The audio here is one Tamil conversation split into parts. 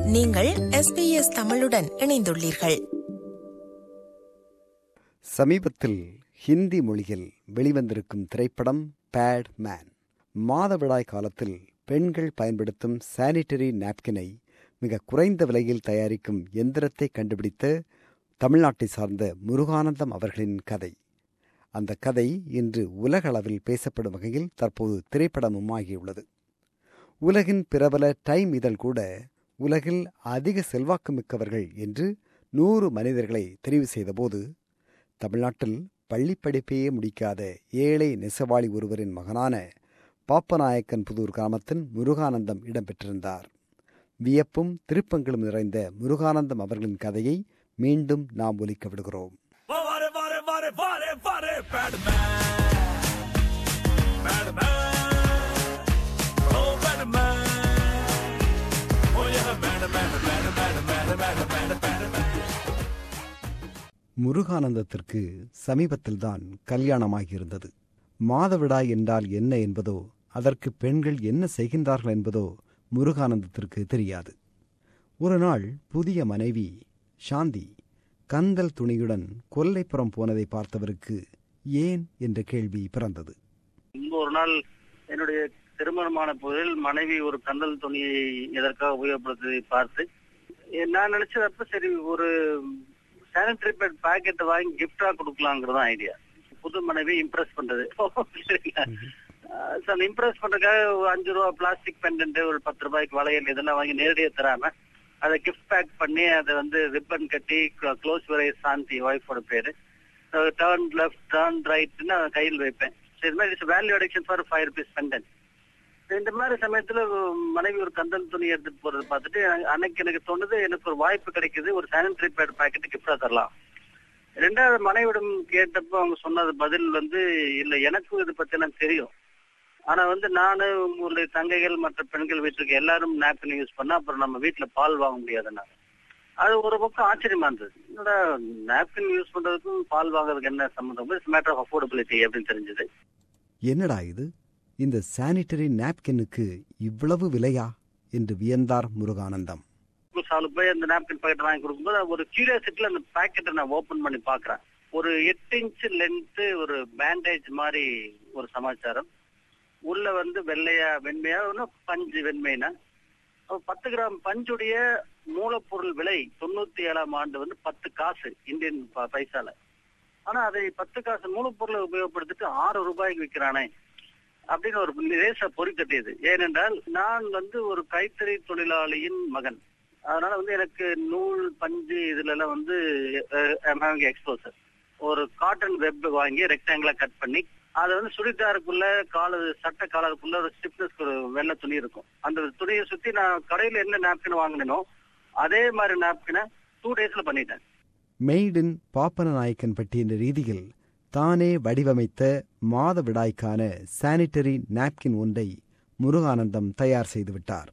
நீங்கள் SBS தமிழுடன் இணைந்துள்ளீர்கள். சமீபத்தில் ஹிந்தி மொழியில் வெளிவந்திருக்கும் திரைப்படம் பேட் மேன். மாதவிடாய் காலத்தில் பெண்கள் பயன்படுத்தும் சானிட்டரி நாப்கினை மிக குறைந்த விலையில் தயாரிக்கும் எந்திரத்தை கண்டுபிடித்த தமிழ்நாட்டை சார்ந்த முருகானந்தம் அவர்களின் கதை. அந்த கதை இன்று உலக அளவில் பேசப்படும் வகையில் தற்போது திரைப்படமும் ஆகியுள்ளது. உலகின் பிரபல டைம் இதழ் கூட உலகில் அதிக செல்வாக்கு மிக்கவர்கள் என்று 100 மனிதர்களை தெரிவு செய்தபோது தமிழ்நாட்டில் பள்ளிப்படிப்பையே முடிக்காத ஏழை நெசவாளி ஒருவரின் மகனான பாப்பநாயக்கன் புதூர் கிராமத்தின் முருகானந்தம் இடம்பெற்றிருந்தார். வியப்பும் திருப்பங்களும் நிறைந்த முருகானந்தம் அவர்களின் கதையை மீண்டும் நாம் ஒலிக்க விடுகிறோம். முருகானந்தத்திற்கு சமீபத்தில்தான் கல்யாணமாகியிருந்தது. மாதவிடாய் என்றால் என்ன என்பதோ அதற்கு பெண்கள் என்ன செய்கின்றார்கள் என்பதோ முருகானந்தத்திற்கு தெரியாது. ஒரு நாள் புதிய மனைவி சாந்தி கந்தல் துணியுடன் கொல்லைப்புறம் போனதை பார்த்தவருக்கு ஏன் என்ற கேள்வி பிறந்தது. ஒரு நாள் என்னுடைய திருமணமான போதில் மனைவி ஒரு கந்தல் துணியை எதற்காக உபயோகப்படுத்தி பார்த்து நான் நினைச்சதப்ப சரி ஒரு சானிட்டரி பேட் பாக்கெட்டை வாங்கி கிஃப்டா கொடுக்கலாங்கிறது ஐடியா. புது மனைவி இம்ப்ரெஸ் பண்றது இம்ப்ரெஸ் பண்றதுக்காக 5 ரூபா பிளாஸ்டிக் பெண்டன்ட், ஒரு 10 ரூபாய்க்கு வளையல் இதெல்லாம் வாங்கி நேரடியா தராம அதை கிஃப்ட் பேக் பண்ணி அதை ரிப்பன் கட்டி க்ளோஸ் வரை சாந்தி ஒய்ஃபோட பேரு டர்ன் லெஃப்ட் டர்ன் ரைட்னு கையில் வைப்பேன். இது மாதிரி value addiction for 5 rupees pendant. இந்த மாதிரி சமயத்துல மனைவி ஒரு கந்தல் துணி எடுத்துட்டு போறதை பார்த்துட்டு அன்னைக்கு எனக்கு தோணுது, எனக்கு ஒரு வாய்ப்பு கிடைக்குது, ஒரு சானிட்டரி பேட் பாக்கெட் கிஃப்டா தரலாம். ரெண்டாவது மனைவிடம் கேட்டப்போ அவங்க சொன்னது பதில் இல்ல எனக்கும் இதை பத்தி எனக்கு தெரியும், ஆனா நானு உங்களுடைய தங்கைகள் மற்ற பெண்கள் வீட்டுக்கு எல்லாரும் நாப்கின் யூஸ் பண்ணா அப்புறம் நம்ம வீட்டுல பால் வாங்க முடியாதுன்னா அது ஒரு பக்கம் ஆச்சரியமா இருந்தது. என்னோட நாப்கின் யூஸ் பண்றதுக்கும் பால் வாங்குறதுக்கு என்ன சம்பந்தம், இட்ஸ் மேட்டர் ஆஃப் அஃபோர்டபிலிட்டி அப்படின்னு தெரிஞ்சது. என்னடா இது, இந்த சானிட்டரி நாப்கினுக்கு இவ்வளவு விலையா என்று வியந்தார் முருகானந்தம். போய் அந்த நாப்கின் பாக்கெட் வாங்கி கொடுக்கும்போது ஒரு கியூரியாசிட்டில அந்த பாக்கெட்டை நான் ஓபன் பண்ணி பாக்குறேன். ஒரு 8 இன்ச் லென்த் ஒரு பேண்டேஜ் மாதிரி ஒரு சமாச்சாரம். உள்ள வெள்ளையா வெண்மையா பஞ்சு வெண்மைனா 10 கிராம் பஞ்சுடைய மூலப்பொருள் விலை 97ஆம் ஆண்டு 10 காசு இந்தியன் பைசால. ஆனா அதை 10 காசு மூலப்பொருளை உபயோகப்படுத்திட்டு 6 ரூபாய்க்கு விற்கிறானே அப்படின்னு ஒரு லேசா பொறி கட்டியது. ஏனென்றால் நான் ஒரு கைத்தறி தொழிலாளியின் மகன். அதனால எனக்கு நூல் பஞ்சு இதுல எல்லாம் எக்ஸ்போசர். ஒரு காட்டன் வெப் வாங்கி ரெக்டாங்கிளா கட் பண்ணி அதை சுடிதாருக்குள்ள சட்டை காலருக்குள்ள ஒரு ஸ்டிப்னஸ் ஒரு வெள்ளை துணி இருக்கும். அந்த துணியை சுத்தி நான் கடையில என்ன நாப்கின் வாங்கினோ அதே மாதிரி நாப்கினை 2 daysல பண்ணிட்டேன். மெய்டின் பாப்பநாயக்கன் பட்டி என்ற ரீதியில் தானே வடிவமைத்த மாதவிடாய்க்கான சானிட்டரி நாப்கின் ஒன்றை முருகானந்தம் தயார் செய்துவிட்டார்.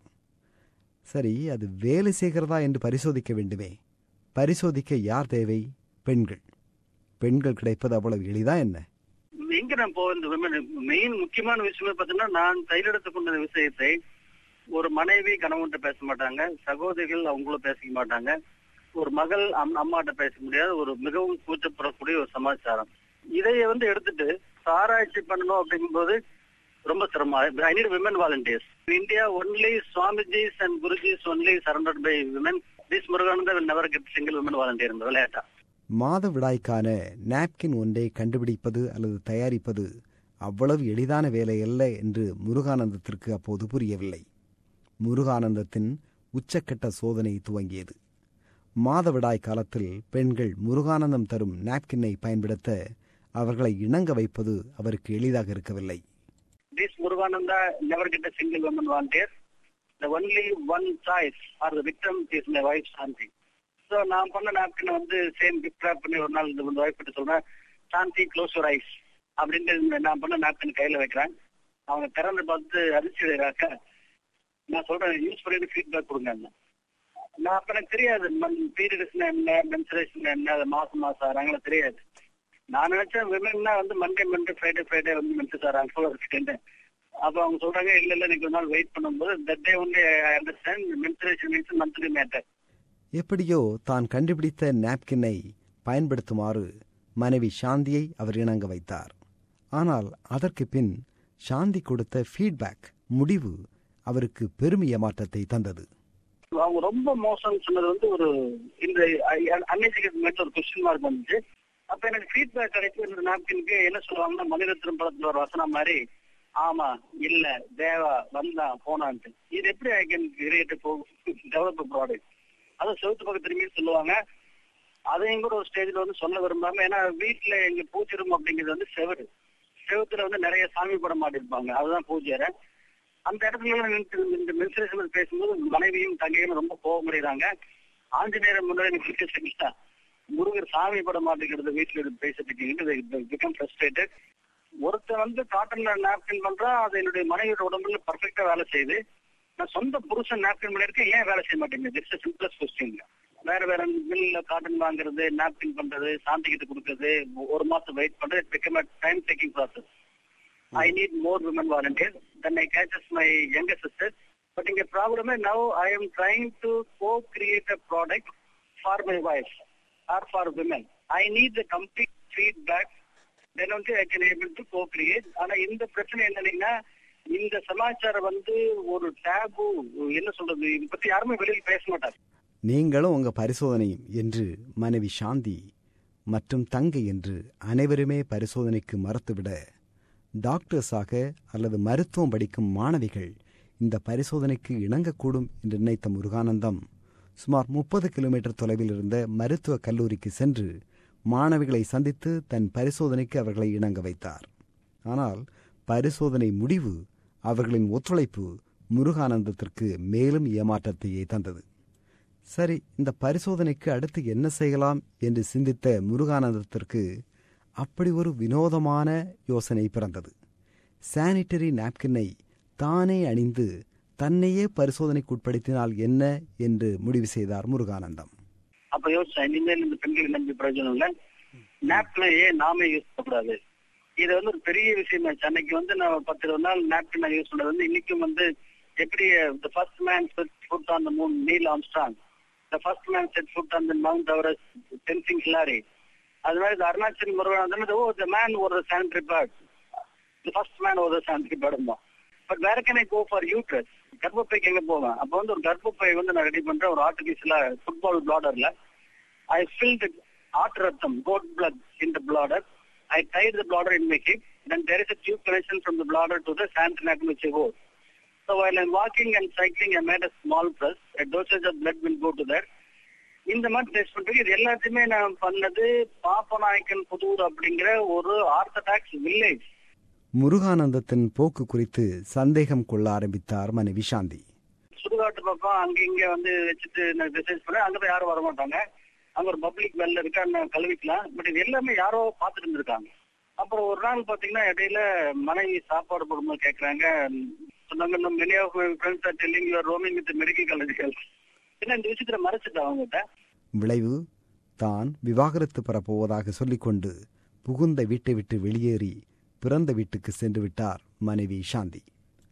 சரி, அது வேலை செய்கிறதா என்று பரிசோதிக்க வேண்டுமே. பரிசோதிக்க யார் தேவை? பெண்கள். பெண்கள் கிடைப்பது அவ்வளவு எளிதா என்ன? எங்க நான் மெயின் முக்கியமான விஷயமே பார்த்தீங்கன்னா, நான் கையெழுத்து கொண்ட விஷயத்தை ஒரு மனைவி கணவன்கிட்ட பேச மாட்டாங்க, சகோதரிகள் அவங்களும் பேசிக்க மாட்டாங்க, ஒரு மகள் அம்மாட்ட பேச முடியாது, ஒரு மிகவும் கூச்சப்படக்கூடிய ஒரு சமாச்சாரம். இதைய எடுத்துட்டு ஆராய்ச்சி பண்ணணும் அப்படிங்கும்போது ரொம்ப சிரமம். I need women volunteers. India only Swamijis and Gurujis only surrounded by women. This Murugananda will never get single women volunteer in the விளையாட்டா. மாதவிடாய்க்கான நாப்கின் ஒன்றை கண்டுபிடிப்பது அல்லது தயாரிப்பது அவ்வளவு எளிதான வேலை அல்ல என்று முருகானந்தத்திற்கு அப்போது புரியவில்லை. முருகானந்தத்தின் உச்சக்கட்ட சோதனை துவங்கியது. மாதவிடாய் காலத்தில் பெண்கள் முருகானந்தம் தரும் நாப்கினை பயன்படுத்த அவர்களை இணங்க வைப்பது அவருக்கு எளிதாக இருக்கவில்லை. This Murugananda never get a single woman volunteer. The only one choice for the victim is my wife Shanti. So நான் பண்ண நாப்கினை சேம் கிஃப்ட் ராப் பண்ணி ஒரு நாள் வைஃப் கிட்ட சொல்றேன், சாந்தி க்ளோஸ் யுவர் ஐஸ் அப்படின்னு நான் பண்ண நாப்கின் கையில வைக்கிறேன். அவங்க திறந்து பார்த்து அதிர்ச்சி நான் சொல்றேன், யூஸ் பண்ணிட்டு ஃபீட்பேக் கொடுங்க. நான் அப்ப எனக்கு தெரியாது பீரியட்ஸ்னா என்ன, மென்சுரேஷன் என்ன, மாசம் ஆறாங்களா தெரியாது. நான் நினைச்சேன் விமன்னா மண்டே ஃப்ரைடே மென்சஸ் ஆறாங்க. அப்ப அவங்க சொல்றாங்க இல்ல நீங்க ஒரு நாள் வெயிட் பண்ணும்போது that day only I understand menstruation means monthly matter. எப்படியோ தான் கண்டுபிடித்த நாப்கினை பயன்படுத்துமாறு மனைவி சாந்தியை அவர் இணங்க வைத்தார். ஆனால் அதற்கு பின் சாந்தி கொடுத்த ஃபீட்பேக் முடிவு அவருக்கு பெரும் ஏமாற்றத்தை தந்தது. அவங்க ரொம்ப மோசம் சொன்னது வந்து ஒரு இந்த அன்எஜுகேட்டட் ஒரு கொஸ்டின் மார்க் வந்துச்சு. அப்ப எனக்கு ஃபீட்பேக் கிடைக்கும். இந்த நாப்கினுக்கு என்ன சொல்லுவாங்கன்னா மணிரத்னம் படத்துல ஒரு வசனம் மாதிரி, ஆமா இல்ல தேவா வந்தான் போனான்ட்டு. இது எப்படி I can create develop product? அதை செவத்து பக்கம் திரும்பி சொல்லுவாங்க. அதையும் கூட ஒரு ஸ்டேஜ்ல வந்து சொல்ல விரும்பாம, ஏன்னா வீட்டுல எங்க பூஜை ரூம் அப்படிங்கிறது வந்து செவத்துல வந்து நிறைய சாமி படம் மாட்டிருப்பாங்க, அதுதான் பூஜை அறை. அந்த இடத்துல இந்த மென்சுரேஷன் பேசும்போது மனைவியும் தங்கையும் ரொம்ப கோபமடைகிறாங்க. ஆஞ்சநேயர் முன்னாடி முருகர் சாமி படம் மாட்டிக்கிறது வீட்டுல பேசிட்டு ஒருத்தர் வந்து காட்டன்ல நாப்கின் பண்றா, அது என்னுடைய மனைவியோட உடம்புல பர்ஃபெக்டா வேலை செய்யுது. நான் சொந்த புருஷன் நாப்கின் பண்ணிருக்கேன், ஏன் வேலை செய்ய மாட்டேங்குது? It's simplest question. வேற மில்ல காட்டன் வாங்குறது, நாப்கின் பண்றது, சாந்திகிட்ட கொடுக்கறது, ஒரு மாசம் வெயிட் பண்றது, it become a time taking process. I need more women volunteers. Then I catches my younger sister. But in the problem is now I am trying to co-create a product for my wife or for women. I need the complete feedback. Then only I can able to co-create. ஆனா இந்த பிரச்சனை என்னன்னா, இந்த சமாச்சாரம் வந்து ஒரு டேபு, என்ன சொல்றது, இதை பத்தி யாருமே வெளியில் பேச மாட்டாங்க. நீங்களும் உங்க பரிசோதனையும் என்று மனைவி சாந்தி மற்றும் தங்கை என்று அனைவருமே பரிசோதனைக்கு மறுத்துவிட, டாக்டர்ஸாக அல்லது மருத்துவம் படிக்கும் மாணவிகள் இந்த பரிசோதனைக்கு இணங்கக்கூடும் என்று நினைத்த முருகானந்தம் சுமார் 30 கிலோமீட்டர் தொலைவில் இருந்த மருத்துவக் கல்லூரிக்கு சென்று மாணவிகளை சந்தித்து தன் பரிசோதனைக்கு அவர்களை இணங்க வைத்தார். ஆனால் பரிசோதனை முடிவு, அவர்களின் ஒத்துழைப்பு முருகானந்தத்திற்கு மேலும் ஏமாற்றத்தையே தந்தது. சரி, இந்த பரிசோதனைக்கு அடுத்து என்ன செய்யலாம் என்று சிந்தித்த முருகானந்தத்திற்கு அப்படி ஒரு வினோதமான யோசனை பிறந்தது. சானிட்டரி நாப்கினை தானே அணிந்து தன்னையே பரிசோதனைக்கு உட்படுத்தினால் என்ன என்று முடிவு செய்தார் முருகானந்தம். அப்ப யோசிச்சேன், இனிமேல் இந்த பெண்கள் நம்பி பிரயோஜனம் இல்ல, நாப்கினை நாமே யூஸ் பண்ணக்கூடாது. இது வந்து ஒரு பெரிய விஷயம். அன்னைக்கு வந்து நான் 10 நாள் நாப்கின் யூஸ் பண்ணது வந்து இன்னைக்கும் வந்து எப்படி the first man set foot on the moon, Neil Armstrong, the first man set foot on the Mount Everest, Tenzing Hillary. அது மாதிரி Arunachal Muruganantham, the man was a sanitary pad, the first man was a sanitary pad. But வேற can I go for uterus? கர்ப்பப்பைக்கு எங்க போவேன்? அப்ப வந்து ஒரு கர்ப்பப்பை வந்து நான் ரெடி பண்றேன் ஒரு ஆர்டிபிஷியலா ஃபுட்பால் பிளாடர்ல. ஐ ஃபில்ட் ஆட்டு ரத்தம், goat blood in the bladder. I tied the bladder in my hip. Then there is a tube connection from the bladder to the sanitary napkin which I wore. So while I'm walking and cycling, I made a small press. A dosage of blood will go to that. இந்த மாதிரி டெஸ்ட் பண்றது இது எல்லாத்தையுமே நான் பண்ணது பாப்பநாயக்கன் புதூர் அப்படிங்கிற ஒரு ஆர்த்தடாக்ஸ் வில்லேஜ். முருகானந்தத்தின் போக்கு குறித்து சந்தேகம் கொள்ள ஆரம்பித்தார் மனைவி சாந்தி. சுடுகாட்டு பக்கம் அங்க இங்க வந்து வச்சுட்டு நான் மெசேஜ் பண்ணேன். அங்கதான் யாரும் வர மாட்டாங்க, அங்க ஒரு பப்ளிக் வெல்ல இருக்கா, கழுவிக்கலாம். பட் இது எல்லாமே யாரோ பாத்துட்டு இருந்திருக்காங்க. அப்புறம் ஒரு நாள் பாத்தீங்கன்னா இடையில மனைவி சாப்பாடு போடும்போது கேக்குறாங்க, சொன்னாங்க many of my friends are telling you are roaming with the medical colleges. என்ன இந்த விஷயத்துல மறைச்சிட்டா அவங்ககிட்ட. விளைவு, தான் விவாகரத்து பெறப்போவதாக சொல்லிக்கொண்டு புகுந்த வீட்டை விட்டு வெளியேறி பிறந்த வீட்டுக்கு சென்று விட்டார் மனைவி சாந்தி.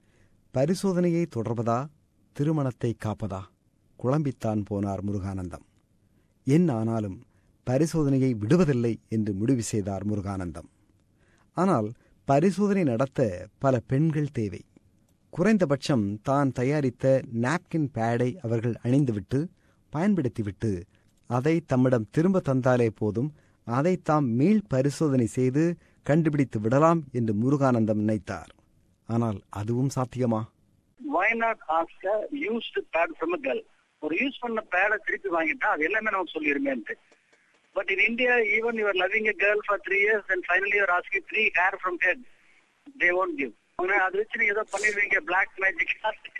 பரிசோதனையை தொடர்வதா திருமணத்தை காப்பதா குழம்பித்தான் போனார் முருகானந்தம். என்ன ஆனாலும் பரிசோதனையை விடுவதில்லை என்று முடிவு செய்தார் முருகானந்தம். ஆனால் பரிசோதனை நடத்த பல பெண்கள் தேவை. குறைந்தபட்சம் தான் தயாரித்த நாப்கின் பேடை அவர்கள் அணிந்துவிட்டு பயன்படுத்திவிட்டு அதை தம்மிடம் திரும்ப தந்தாலே போதும், அதை தாம் மீள் பரிசோதனை செய்து கண்டுபிடித்து விடலாம் என்று முருகானந்தம் நினைத்தார். ஆனால் அதுவும் சாத்தியமா? Why not ask a used pad from a girl? ஒரு யூஸ் பண்ண பேட திருப்பி வாங்கிட்டா அது எல்லாமே நமக்கு சொல்லிருமேன்ட்டு. But in India, even you are loving a girl for 3 years and finally you are asking 3 hair from head, they won't give. அது வச்சு நீங்க ஏதோ பண்ணிடுவீங்க, black magic.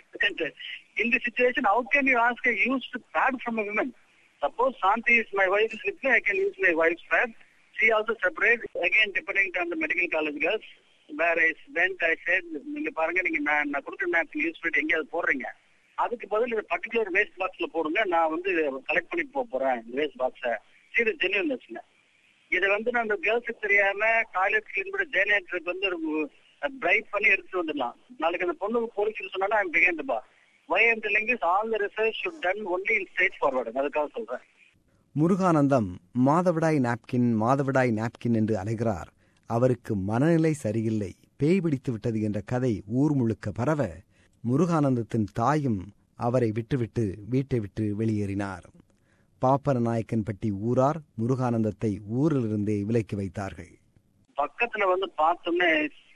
In this situation, how can you ask a used pad from a woman? Suppose Santi is my wife is with me, I can use my wife's pad. She also separate, again depending on the medical college girls. Where I went, I said, நீங்க பாருங்க, நீங்க நான் கொடுக்குற நாப்கின் யூஸ் பண்ணிட்டு எங்கேயாவது போடுறீங்க, அதுக்கு பதில் இந்த பர்டிகுலர் வேஸ்ட் பாக்ஸ்ல போடுங்க, நான் வந்து கலெக்ட் பண்ணிட்டு போறேன் இந்த வேஸ்ட் பாக்ஸ. சரி, ஜென்யூன்னஸ். இதை வந்து நான் அந்த கேர்ள்ஸுக்கு தெரியாம டாய்லெட் கிளீன் பண்ண ஜெனரேட்டருக்கு வந்து பிரைட் பண்ணி எடுத்துட்டு வந்துடலாம். நாளைக்கு அந்த பொண்ணுக்கு போலீஸ் சொன்னா I'm behind the bar. Why I'm telling this, all the research should done only in straightforward. அதுக்காக சொல்றேன். முருகானந்தம் மாதவிடாய் நாப்கின் என்று அலைகிறார். அவருக்கு மனநிலை சரியில்லை, பேய் பிடித்து விட்டது என்ற கதை ஊர் முழுக்க பரவ முருகானந்தத்தின் தாயும் அவரை விட்டுவிட்டு வீட்டை விட்டு வெளியேறினார். பாப்பரநாயக்கன்பட்டி ஊரார் முருகானந்தத்தை ஊரிலிருந்தே விலக்கி வைத்தார்கள். பக்கத்துல வந்து பார்த்தோன்னே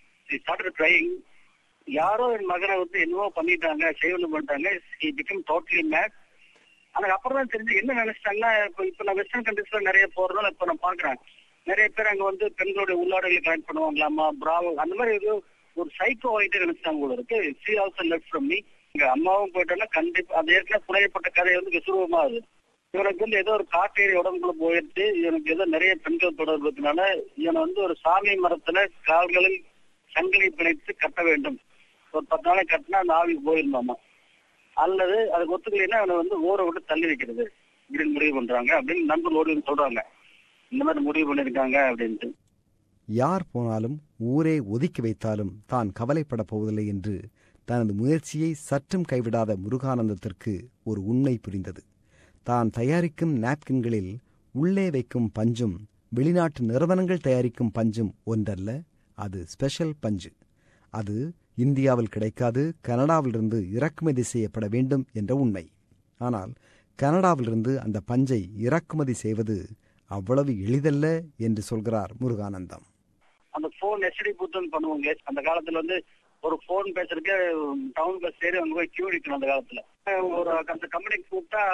யாரோ என் மகனை வந்து என்னவோ பண்ணிட்டாங்க, செய்வன பண்ணிட்டாங்க. he became totally mad. அதுக்கு அப்புறம் தான் தெரிஞ்சு என்ன நினைச்சிட்டாங்கன்னா, இப்ப நான் வெஸ்டர்ன் கண்ட்ரீஸ்ல நிறைய போறதுனால இப்ப நான் பாக்குறேன் நிறைய பேர் அங்க வந்து பெண்களுடைய உள்ளாடைகளை கலெக்ட் பண்ணுவாங்களாமா, பிராவோ அந்த மாதிரி ஏதோ ஒரு சைக்கோ ஆயிட்டு நினைச்சாங்க போல இருக்கு. she also left from me. எங்க அம்மாவும் போயிட்டோன்னா கண்டிப்பா அது ஏற்கனவே புனையப்பட்ட கதை வந்து விசுரூபமா ஆகுது. இவனுக்கு வந்து ஏதோ ஒரு காட்டேரி உடம்புக்குள்ள போயிடுச்சு, இவனுக்கு ஏதோ நிறைய பெண்கள் தொடர்பு இருக்கனால இவனை வந்து ஒரு சாமி மரத்துல கால்களில் சங்கிலி பிணைத்து கட்ட வேண்டும். ஒரு 10 நாளை கட்டினா அந்த ஆவி போயிருந்தாமா, அல்லது அதுக்கு ஒத்துக்கலைன்னா அவனை வந்து ஊரை விட்டு தள்ளி வைக்கிறது இப்படின்னு முடிவு பண்றாங்க அப்படின்னு நண்பர் ஓடி சொல்றாங்க. இந்த மாதிரி முடிவு பண்ணிருக்காங்க அப்படின்ட்டு. யார் போனாலும் ஊரே ஒதுக்கி வைத்தாலும் தான் கவலைப்பட போவதில்லை என்று தனது முயற்சியை சற்றும் கைவிடாத முருகானந்தத்திற்கு ஒரு உண்மை புரிந்தது. தான் தயாரிக்கும் நாப்கின்களில் உள்ளே வைக்கும் பஞ்சும் வெளிநாட்டு நிறுவனங்கள் தயாரிக்கும் பஞ்சும் ஒன்றல்ல, அது ஸ்பெஷல் பஞ்சு. அது இந்தியாவில் கிடைக்காது, கனடாவிலிருந்து இறக்குமதி செய்யப்பட வேண்டும் என்ற உண்மை. ஆனால் கனடாவிலிருந்து அந்த பஞ்சை இறக்குமதி செய்வது அவ்வளவு எளிதல்ல என்று சொல்கிறார் முருகானந்தம். அந்த போன் எஸ்டி பூத்துன்னு பண்ணுவாங்க. அந்த காலத்துல வந்து ஒரு போன் பேசுறதுக்கு டவுன் பஸ் ஏறி அங்க போய் கியூ நிக்கணும். அந்த காலத்துல ஒரு அந்த கம்பெனிக்கு கூப்பிட்டா,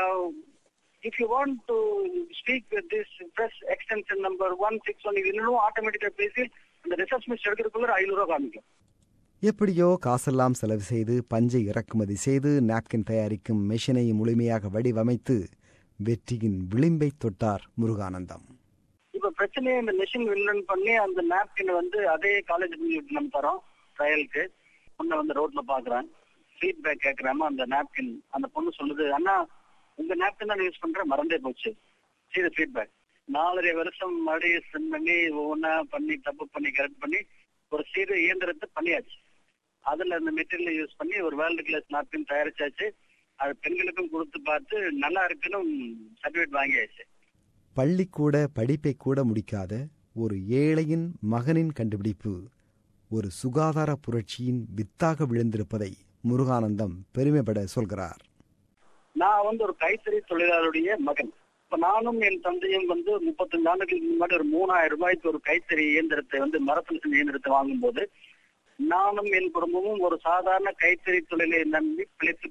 if you want to speak with this press extension number 161 இது இன்னும் ஆட்டோமேட்டிக்கா பேசி அந்த ரிசப்ஷனிஸ்ட் எடுக்கிறதுக்குள்ள 500 ரூபாய் காமிக்கும். எப்படியோ காசெல்லாம் செலவு செய்து பஞ்சை இறக்குமதி செய்து நாப்கின் தயாரிக்கும் மெஷினை முழுமையாக வடிவமைத்து வெற்றியின் விளிம்பை தொட்டார் முருகானந்தம். இப்ப பிரச்சனையே இந்த மெஷின் இன்வென்ட் பண்ணி அந்த நாப்கின் வந்து அதே காலேஜ் நம்ம தரோம் ட்ரையலுக்கு. பொண்ணை வந்து ரோட்ல பாக்குறேன், ஃபீட்பேக் கேட்கறாம அந்த நாப்கின் அந்த பொண்ணு சொல்லுது, அண்ணா உங்க நாப்கின் தான் யூஸ் பண்ற, மறந்தே போச்சு. சரி ஃபீட்பேக் 4.5 வருஷம் மறுபடியும் ஸ்பெண்ட் பண்ணி ஒவ்வொன்னா பண்ணி தப்பு பண்ணி கரெக்ட் பண்ணி ஒரு சீர இயந்திரத்தை பண்ணியாச்சு. அதுல அந்த மெட்டீரியல் யூஸ் பண்ணி ஒரு வேர்ல்டு கிளாஸ் நாப்கின் தயாரிச்சாச்சு. அது பெண்களுக்கும் கொடுத்து பார்த்து நல்லா இருக்குன்னு சர்டிபிகேட் வாங்கியாச்சு. பள்ளிக்கூட படிப்பை கூட முடிக்காத ஒரு ஏழையின் மகனின் கண்டுபிடிப்பு ஒரு சுகாதார புரட்சியின் வித்தாக விழுந்திருப்பதை முருகானந்தம் பெருமைப்பட சொல்கிறார். நான் வந்து ஒரு கைத்தறி தொழிலாளருடைய மகன். இப்ப நானும் என் தந்தையும் வந்து 35 ஆண்டுகளுக்கு முன்னாடி ஒரு 3000 ரூபாய்க்கு ஒரு கைத்தறி இயந்திரத்தை வந்து மரத்தில் செஞ்ச இயந்திரத்தை வாங்கும் போது நானும் என் குடும்பமும் ஒரு சாதாரண கைத்தறி தொழிலை நம்பி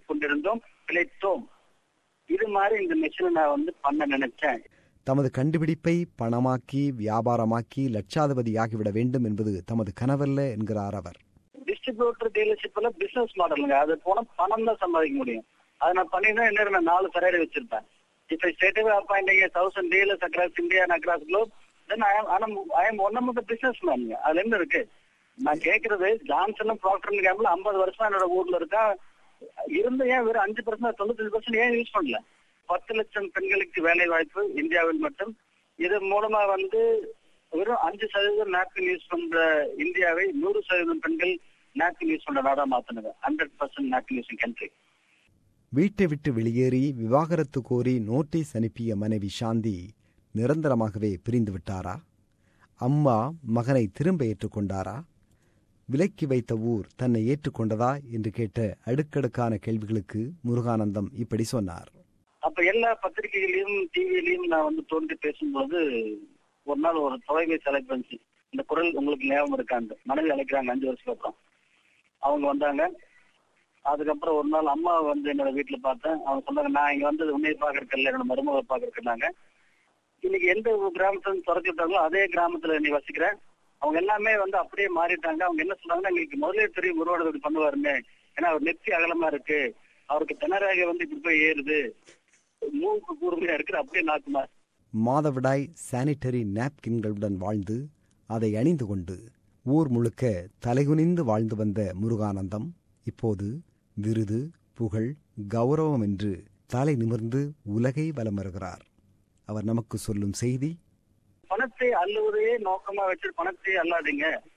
பிழைத்தோம். இது மாதிரி இந்த மிஷினை நான் வந்து பண்ண நினைச்சேன். தமது கண்டுபிடிப்பை பணமாக்கி வியாபாரமாக்கி லட்சாதிபதியாகிவிட வேண்டும் என்பது தமது கனவல்ல என்கிறார் அவர். டிஸ்ட்ரிபியூட்டர் டீலர்ஷிப்ல பிசினஸ் மாடலுங்க. அது போனா பணம் தான் சம்பாதிக்க முடியும். அதை நான் பண்ணிதான் என்ன நான் 4 ஃபெராரி வச்சிருப்பேன். If I straight away appoint 1,000 dealers across India and across globe, then I am one of the businessmen. அதுல என்ன இருக்கு? நான் கேட்கறது ஜான்சனும் ப்ராக்டர் கேம்பிள் 50 வருஷமா என்னோட ஊர்ல இருக்கா இருந்து ஏன் வெறும் 5% 95% ஏன் யூஸ் பண்ணல? 10 லட்சம் பெண்களுக்கு வேலை வாய்ப்பு இந்தியாவில் மட்டும். இது மூலமா வந்து வெறும் 5% நாப்கின் யூஸ் பண்ற இந்தியாவை 100% பெண்கள் நாப்கின் யூஸ் பண்ற நாடா மாத்தினது. 100% நாப்கின் யூசிங் கண்ட்ரி. வீட்டை விட்டு வெளியேறி விவாகரத்து கோரி நோட்டீஸ் அனுப்பிய மனைவி சாந்தி நிரந்தரமாகவே பிரிந்து விட்டாரா? அம்மா மகனை திரும்ப ஏற்றுக்கொண்டாரா? விலக்கி வைத்த ஊர் தன்னை ஏற்றுக்கொண்டதா என்று கேட்ட அடுக்கடுக்கான கேள்விகளுக்கு முருகானந்தம் இப்படி சொன்னார். அப்ப எல்லா பத்திரிகைகளையும் டிவிலையும் நான் வந்து தோன்றி பேசும்போது ஒரு நாள் ஒரு தொலைபேசி அழைப்பு வந்துச்சு. இந்த குரல் உங்களுக்கு ஞாபகம் இருக்காண்டு மனைவி அழைக்கிறாங்க 5 வருஷத்துக்கு அப்புறம். அவங்க வந்தாங்க. அதுக்கப்புறம் ஒரு நாள் அம்மா வந்து என்னோட வீட்டுல பார்த்தேன். அவங்க சொன்னாங்க, நான் இங்க வந்து உன்னை பாக்குறதுல என்னோட மருமகளை பாக்குறதுனாங்க. இன்னைக்கு எந்த கிராமத்துல துறத்தி விட்டாங்களோ அதே கிராமத்துல நீ வசிக்கிறேன். அவங்க எல்லாமே வந்து அப்படியே மாறிட்டாங்க. அவங்க என்ன சொன்னாங்கன்னா, எங்களுக்கு முதலே தெரியும் உருவாடு இப்படி பண்ணுவாருன்னு. ஏன்னா அவர் நெத்தி அகலமா இருக்கு, அவருக்கு திணறாக வந்து இப்படி போய் ஏறுது, மூக்கு கூர்மையா இருக்கு, அப்படியே நாக்குமா. மாதவிடாய் சானிட்டரி நாப்கின்களுடன் வாழ்ந்து அதை அணிந்து கொண்டு ஊர் முழுக்க தலைகுனிந்து வாழ்ந்து வந்த முருகானந்தம் இப்போது விருது, புகழ், கௌரவம் என்று தலை நிமிர்ந்து உலகை வலம் வருகிறார். அவர் நமக்கு சொல்லும் செய்தி, பணத்தை அள்ளுவதையே நோக்கமா வச்சு பணத்தை அல்லாதீங்க.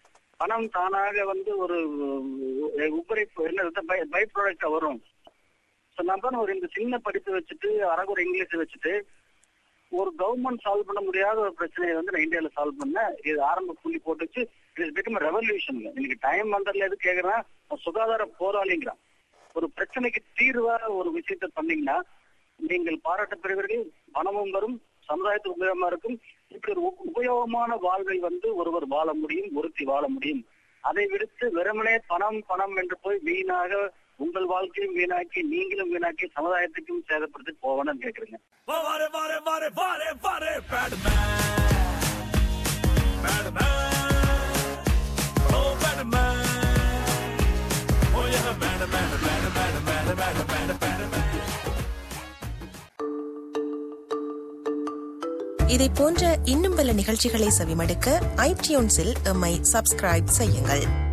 பணம் தானாக வந்து ஒரு உபரிப்பு என்ன பை ப்ராடக்டா வரும். நம்ம ஒரு இந்த சின்ன படிப்பு வச்சுட்டு அரகுற இங்கிலீஷ் வச்சுட்டு ஒரு கவர்மெண்ட் சால்வ் பண்ண முடியாத ஒரு பிரச்சனையை வந்து நான் இந்தியாவில சால்வ் பண்ணேன். இது ஆரம்ப புள்ளி போட்டுச்சு. It's become revolution. இன்னைக்கு டைம் வந்ததுல எது கேக்குறான், சுகாதார போராளிங்கிறான். ஒரு பிரச்சனைக்கு தீர்வா ஒரு விஷயத்த பண்ணீங்கன்னா நீங்கள் பாராட்ட பெறுவீர்கள், பணமும் வரும், சமுதாயத்துக்கு உபயோகமா இருக்கும். இப்படி ஒரு உபயோகமான வாழ்வை வந்து ஒருவர் வாழ முடியும், ஒருத்தி வாழ முடியும். அதை விடுத்து வெறுமனே பணம் பணம் என்று போய் வீணாக உங்கள் வாழ்க்கையும் வீணாக்கி நீங்களும் வீணாக்கி சமுதாயத்துக்கும் சேதப்படுத்தி போவேன்னு கேக்குறீங்க. இதை போன்ற இன்னும் பல நிகழ்ச்சிகளை செவிமடுக்க iTunes-இல் எம்மை சப்ஸ்கிரைப் செய்யுங்கள்.